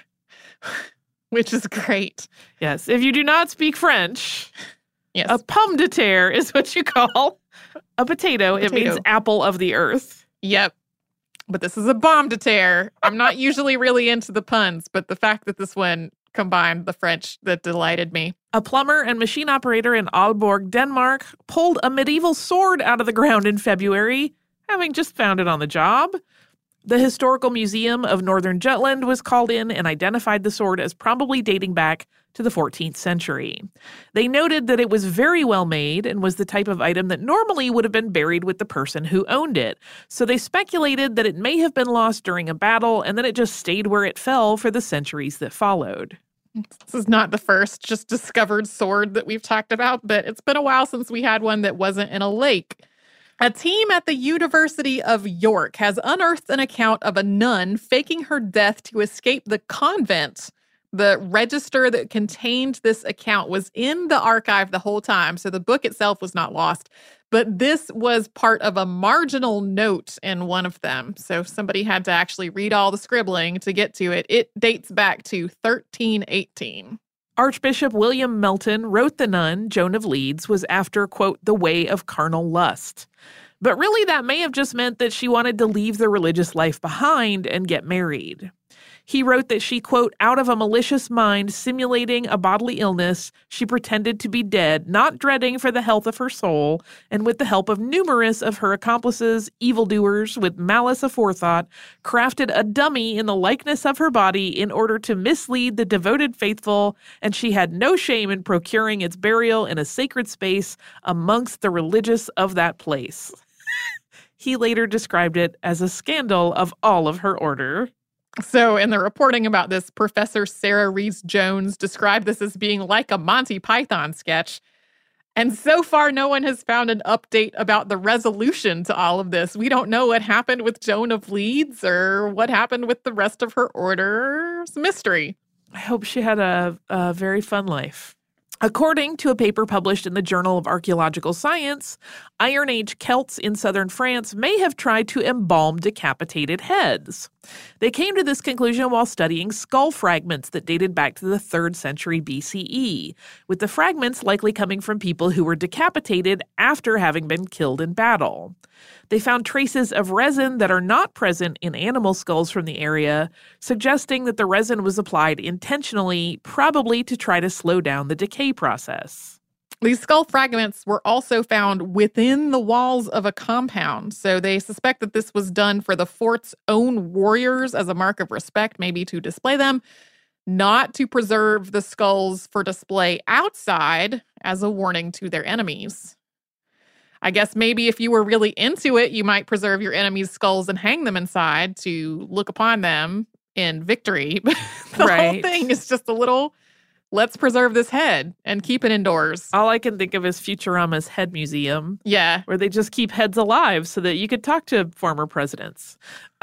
which is great. Yes. If you do not speak French, yes, a pomme de terre is what you call a potato. It means apple of the earth. Yep. But this is a bombe de terre. I'm not usually really into the puns, but the fact that this one combined the French, that delighted me. A plumber and machine operator in Aalborg, Denmark, pulled a medieval sword out of the ground in February, having just found it on the job. The Historical Museum of Northern Jutland was called in and identified the sword as probably dating back to the 14th century. They noted that it was very well made and was the type of item that normally would have been buried with the person who owned it. So they speculated that it may have been lost during a battle and then it just stayed where it fell for the centuries that followed. This is not the first just discovered sword that we've talked about, but it's been a while since we had one that wasn't in a lake. A team at the University of York has unearthed an account of a nun faking her death to escape the convent. The register that contained this account was in the archive the whole time, so the book itself was not lost. But this was part of a marginal note in one of them. So somebody had to actually read all the scribbling to get to it. It dates back to 1318. Archbishop William Melton wrote the nun, Joan of Leeds, was after, quote, the way of carnal lust. But really, that may have just meant that she wanted to leave the religious life behind and get married. He wrote that she, quote, out of a malicious mind, simulating a bodily illness, she pretended to be dead, not dreading for the health of her soul, and with the help of numerous of her accomplices, evildoers, with malice aforethought, crafted a dummy in the likeness of her body in order to mislead the devoted faithful, and she had no shame in procuring its burial in a sacred space amongst the religious of that place. He later described it as a scandal of all of her order. So in the reporting about this, Professor Sarah Rees-Jones described this as being like a Monty Python sketch. And so far, no one has found an update about the resolution to all of this. We don't know what happened with Joan of Leeds or what happened with the rest of her order. It's a mystery. I hope she had a very fun life. According to a paper published in the Journal of Archaeological Science, Iron Age Celts in southern France may have tried to embalm decapitated heads. They came to this conclusion while studying skull fragments that dated back to the 3rd century BCE, with the fragments likely coming from people who were decapitated after having been killed in battle. They found traces of resin that are not present in animal skulls from the area, suggesting that the resin was applied intentionally, probably to try to slow down the decay process. These skull fragments were also found within the walls of a compound, so they suspect that this was done for the fort's own warriors as a mark of respect, maybe to display them, not to preserve the skulls for display outside as a warning to their enemies. I guess maybe if you were really into it, you might preserve your enemies' skulls and hang them inside to look upon them in victory. But the whole thing is just a little let's preserve this head and keep it indoors. All I can think of is Futurama's Head Museum. Yeah. Where they just keep heads alive so that you could talk to former presidents.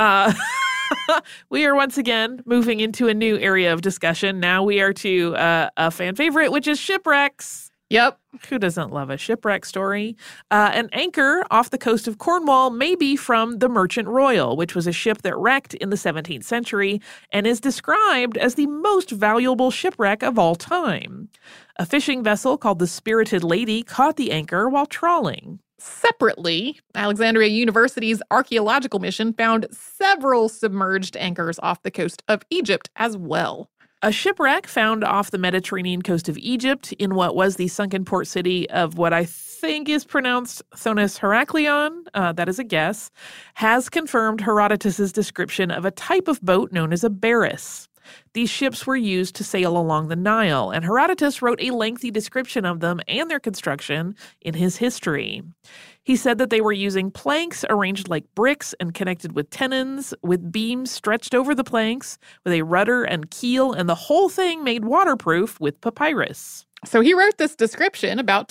We are once again moving into a new area of discussion. Now we are to a fan favorite, which is shipwrecks. Yep. Who doesn't love a shipwreck story? An anchor off the coast of Cornwall may be from the Merchant Royal, which was a ship that wrecked in the 17th century and is described as the most valuable shipwreck of all time. A fishing vessel called the Spirited Lady caught the anchor while trawling. Separately, Alexandria University's archaeological mission found several submerged anchors off the coast of Egypt as well. A shipwreck found off the Mediterranean coast of Egypt in what was the sunken port city of what I think is pronounced Thonis Heraklion, that is a guess, has confirmed Herodotus's description of a type of boat known as a barris. These ships were used to sail along the Nile, and Herodotus wrote a lengthy description of them and their construction in his history. He said that they were using planks arranged like bricks and connected with tenons, with beams stretched over the planks, with a rudder and keel, and the whole thing made waterproof with papyrus. So he wrote this description about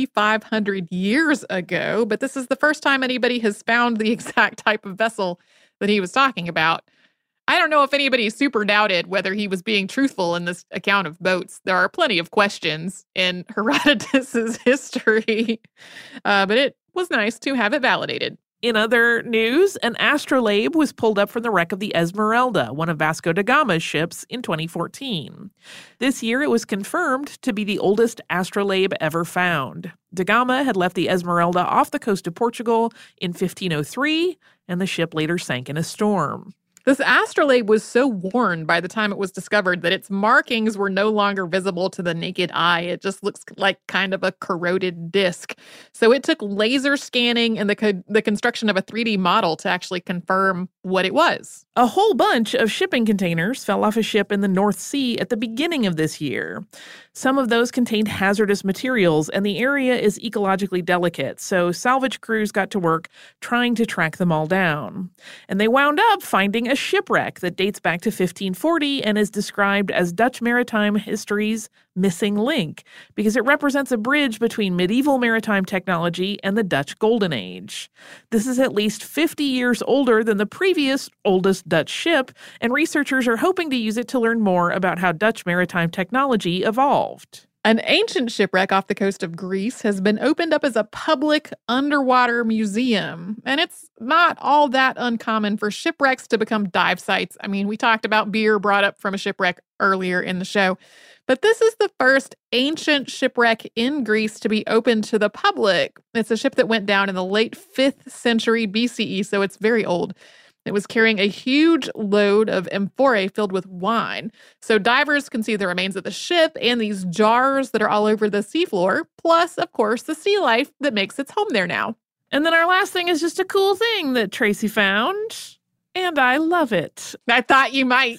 2,500 years ago, but this is the first time anybody has found the exact type of vessel that he was talking about. I don't know if anybody super doubted whether he was being truthful in this account of boats. There are plenty of questions in Herodotus's history, but it was nice to have it validated. In other news, an astrolabe was pulled up from the wreck of the Esmeralda, one of Vasco da Gama's ships, in 2014. This year, it was confirmed to be the oldest astrolabe ever found. Da Gama had left the Esmeralda off the coast of Portugal in 1503, and the ship later sank in a storm. This astrolabe was so worn by the time it was discovered that its markings were no longer visible to the naked eye. It just looks like kind of a corroded disc. So it took laser scanning and the construction of a 3D model to actually confirm what it was. A whole bunch of shipping containers fell off a ship in the North Sea at the beginning of this year. Some of those contained hazardous materials, and the area is ecologically delicate, so salvage crews got to work trying to track them all down. And they wound up finding a shipwreck that dates back to 1540 and is described as Dutch maritime history's missing link, because it represents a bridge between medieval maritime technology and the Dutch Golden Age. This is at least 50 years older than the previous oldest Dutch ship, and researchers are hoping to use it to learn more about how Dutch maritime technology evolved. An ancient shipwreck off the coast of Greece has been opened up as a public underwater museum. And it's not all that uncommon for shipwrecks to become dive sites. I mean, we talked about beer brought up from a shipwreck earlier in the show. But this is the first ancient shipwreck in Greece to be open to the public. It's a ship that went down in the late 5th century BCE, so it's very old. It was carrying a huge load of amphora filled with wine. So divers can see the remains of the ship and these jars that are all over the seafloor, plus, of course, the sea life that makes its home there now. And then our last thing is just a cool thing that Tracy found, and I love it. I thought you might.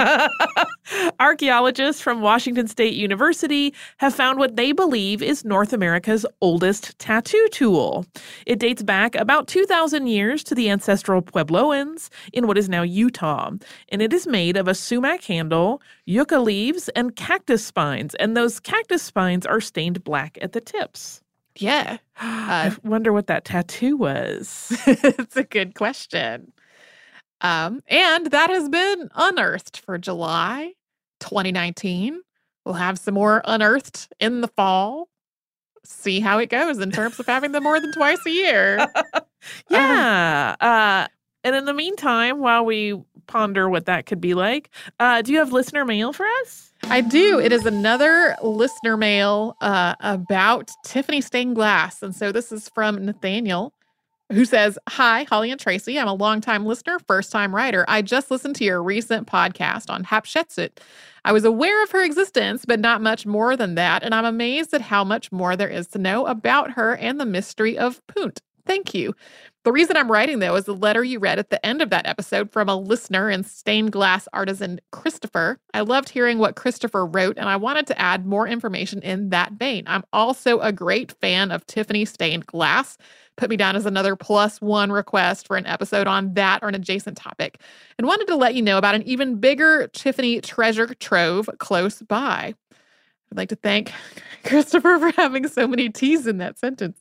Archaeologists from Washington State University have found what they believe is North America's oldest tattoo tool. It dates back about 2,000 years to the ancestral Puebloans in what is now Utah, and it is made of a sumac handle, yucca leaves, and cactus spines, and those cactus spines are stained black at the tips. Yeah. I wonder what that tattoo was. It's a good question. And that has been unearthed for July 2019. We'll have some more unearthed in the fall. See how it goes in terms of having them more than twice a year. Yeah. And in the meantime, while we ponder what that could be like, do you have listener mail for us? I do. It is another listener mail about Tiffany stained glass. And so this is from Nathaniel, who says, "Hi, Holly and Tracy. I'm a longtime listener, first-time writer. I just listened to your recent podcast on Hatshepsut. I was aware of her existence, but not much more than that, and I'm amazed at how much more there is to know about her and the mystery of Punt. Thank you. The reason I'm writing, though, is the letter you read at the end of that episode from a listener and stained glass artisan, Christopher. I loved hearing what Christopher wrote, and I wanted to add more information in that vein. I'm also a great fan of Tiffany stained glass. Put me down as another +1 request for an episode on that or an adjacent topic, and wanted to let you know about an even bigger Tiffany treasure trove close by. I'd like to thank Christopher for having so many T's in that sentence.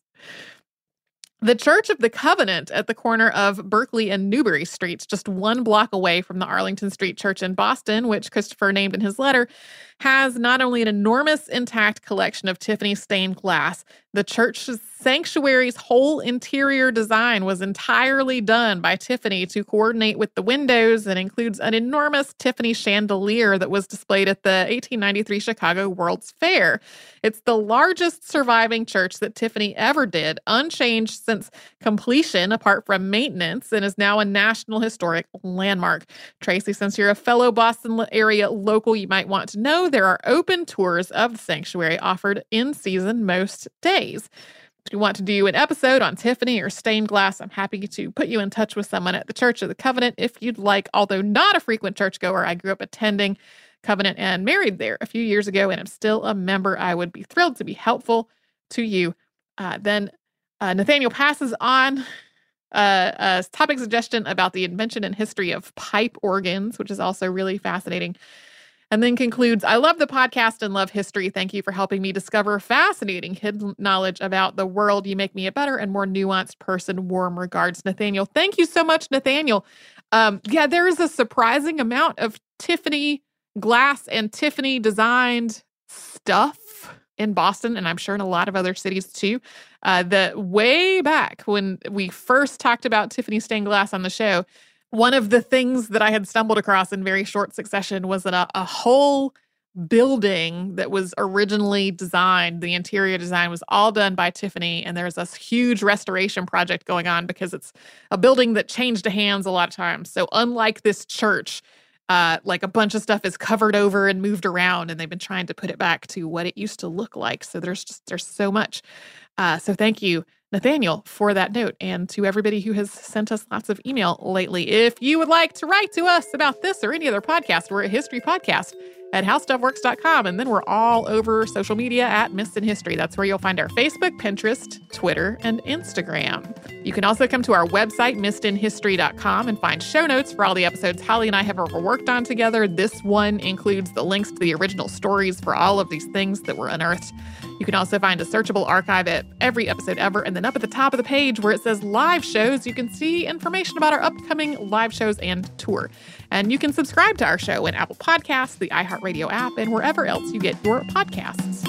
The Church of the Covenant at the corner of Berkeley and Newbury Streets, just 1 block away from the Arlington Street Church in Boston, which Christopher named in his letter, has not only an enormous intact collection of Tiffany stained glass, the church's sanctuary's whole interior design was entirely done by Tiffany to coordinate with the windows and includes an enormous Tiffany chandelier that was displayed at the 1893 Chicago World's Fair. It's the largest surviving church that Tiffany ever did, unchanged since completion apart from maintenance, and is now a National Historic Landmark. Tracy, since you're a fellow Boston area local, you might want to know there are open tours of the sanctuary offered in season most days. If you want to do an episode on Tiffany or stained glass, I'm happy to put you in touch with someone at the Church of the Covenant if you'd like. Although not a frequent churchgoer, I grew up attending Covenant and married there a few years ago, and I'm still a member. I would be thrilled to be helpful to you. Then Nathaniel passes on a topic suggestion about the invention and history of pipe organs, which is also really fascinating. And then concludes, I love the podcast and love history. Thank you for helping me discover fascinating hidden knowledge about the world. You make me a better and more nuanced person. Warm regards, Nathaniel. Thank you so much, Nathaniel. There is a surprising amount of Tiffany glass and Tiffany designed stuff in Boston, and I'm sure in a lot of other cities too. The way back when we first talked about Tiffany stained glass on the show, one of the things that I had stumbled across in very short succession was that a whole building that was originally designed, the interior design was all done by Tiffany, and there's this huge restoration project going on because it's a building that changed hands a lot of times. So unlike this church, like a bunch of stuff is covered over and moved around, and they've been trying to put it back to what it used to look like. So there's so much. So thank you, Nathaniel, for that note, and to everybody who has sent us lots of email lately. If you would like to write to us about this or any other podcast, we're a history podcast at howstuffworks.com, and then we're all over social media at Missed in History. That's where you'll find our Facebook, Pinterest, Twitter, and Instagram. You can also come to our website, missedinhistory.com, and find show notes for all the episodes Holly and I have ever worked on together. This one includes the links to the original stories for all of these things that were unearthed. You can also find a searchable archive at every episode ever, and then up at the top of the page where it says live shows, you can see information about our upcoming live shows and tour. And you can subscribe to our show in Apple Podcasts, the iHeartRadio app, and wherever else you get your podcasts.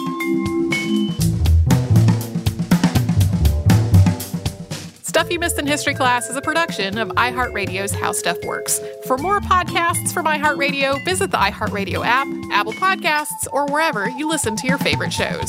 Stuff You Missed in History Class is a production of iHeartRadio's How Stuff Works. For more podcasts from iHeartRadio, visit the iHeartRadio app, Apple Podcasts, or wherever you listen to your favorite shows.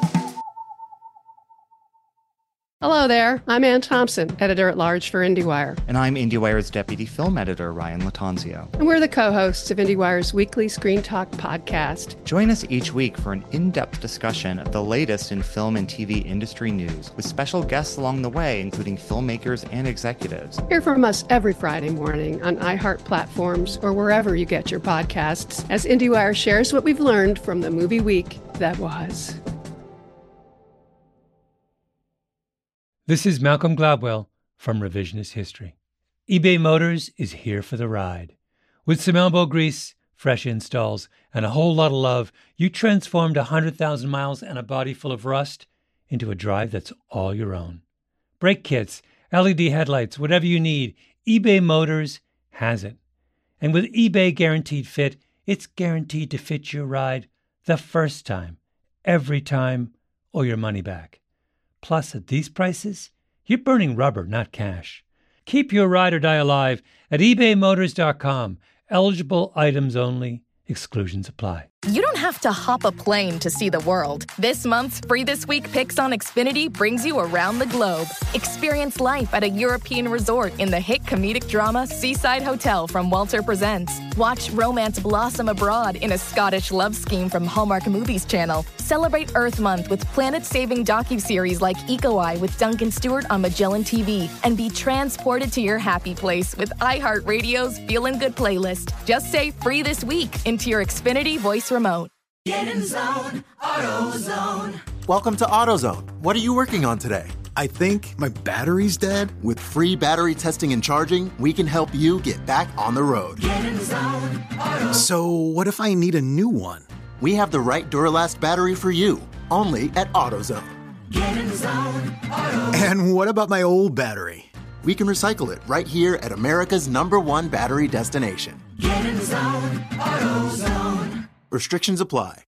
Hello there, I'm Ann Thompson, editor-at-large for IndieWire. And I'm IndieWire's deputy film editor, Ryan Latanzio. And we're the co-hosts of IndieWire's weekly Screen Talk podcast. Join us each week for an in-depth discussion of the latest in film and TV industry news, with special guests along the way, including filmmakers and executives. Hear from us every Friday morning on iHeart platforms or wherever you get your podcasts, as IndieWire shares what we've learned from the movie week that was. This is Malcolm Gladwell from Revisionist History. eBay Motors is here for the ride. With some elbow grease, fresh installs, and a whole lot of love, you transformed 100,000 miles and a body full of rust into a drive that's all your own. Brake kits, LED headlights, whatever you need, eBay Motors has it. And with eBay Guaranteed Fit, it's guaranteed to fit your ride the first time, every time, or your money back. Plus, at these prices, you're burning rubber, not cash. Keep your ride or die alive at ebaymotors.com. Eligible items only. Exclusions apply. You don't have to hop a plane to see the world. This month's Free This Week Picks on Xfinity brings you around the globe. Experience life at a European resort in the hit comedic drama Seaside Hotel from Walter Presents. Watch romance blossom abroad in a Scottish love scheme from Hallmark Movies Channel. Celebrate Earth Month with planet-saving docuseries like Eco Eye with Duncan Stewart on Magellan TV. And be transported to your happy place with iHeartRadio's Feelin' Good playlist. Just say Free This Week into your Xfinity voice remote. Get in zone, AutoZone. Welcome to AutoZone. What are you working on today? I think my battery's dead. With free battery testing and charging, we can help you get back on the road. Get in zone, AutoZone. So what if I need a new one? we have the right Duralast battery for you, only at AutoZone. Get in the zone, AutoZone. And what about my old battery? We can recycle it right here at America's #1 battery destination. Get in the zone, AutoZone. Restrictions apply.